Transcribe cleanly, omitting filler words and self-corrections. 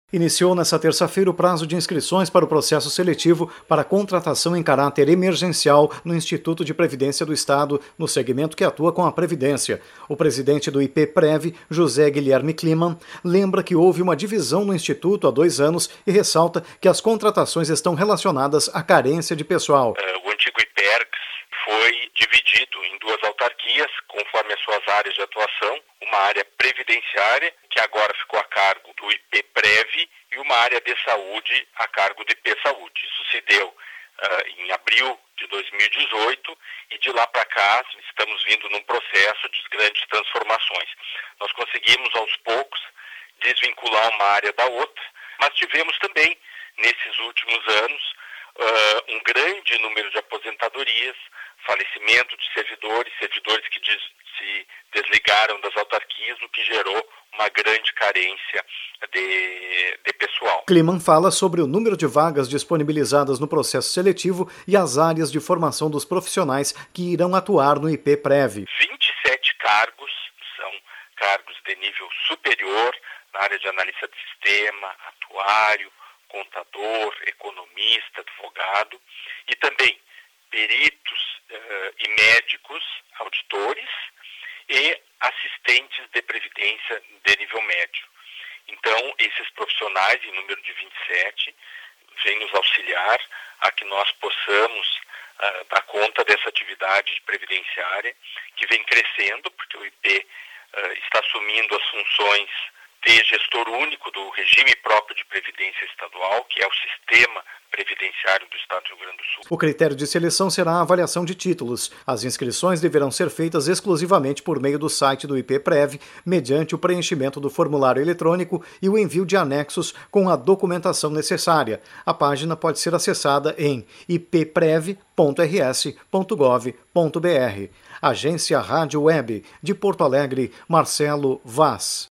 Iniciou nesta terça-feira o prazo de inscrições para o processo seletivo para contratação em caráter emergencial no Instituto de Previdência do Estado, no segmento que atua com a Previdência. O presidente do IPPrev, José Guilherme Kliman, lembra que houve uma divisão no Instituto há 2 anos e ressalta que as contratações estão relacionadas à carência de pessoal. O antigo IPERGS foi dividido em 2 autarquias, conforme as suas áreas de atuação, uma área previdenciária, que agora ficou a cargo do IPPrev, e uma área de saúde a cargo do IPSaúde. Isso se deu em abril de 2018 e de lá para cá estamos vindo num processo de grandes transformações. Nós conseguimos aos poucos desvincular uma área da outra, mas tivemos também, nesses últimos anos, um grande número de aposentadorias, falecimento de servidores que se desligaram das autarquias, o que gerou uma grande carência de pessoal. Kliman fala sobre o número de vagas disponibilizadas no processo seletivo e as áreas de formação dos profissionais que irão atuar no IPPrev. 27 cargos, são cargos de nível superior, na área de analista de sistema, atuário, contador, economista, advogado, e também peritos e médicos, auditores e assistentes de previdência de nível médio. Então, esses profissionais, em número de 27, vêm nos auxiliar a que nós possamos dar conta dessa atividade previdenciária que vem crescendo, porque o IP está assumindo as funções de gestor único do regime próprio de previdência estadual, que é o sistema previdenciário do Estado do Rio Grande do Sul. O critério de seleção será a avaliação de títulos. As inscrições deverão ser feitas exclusivamente por meio do site do IPPrev, mediante o preenchimento do formulário eletrônico e o envio de anexos com a documentação necessária. A página pode ser acessada em ipprev.rs.gov.br. Agência Rádio Web, de Porto Alegre, Marcelo Vaz.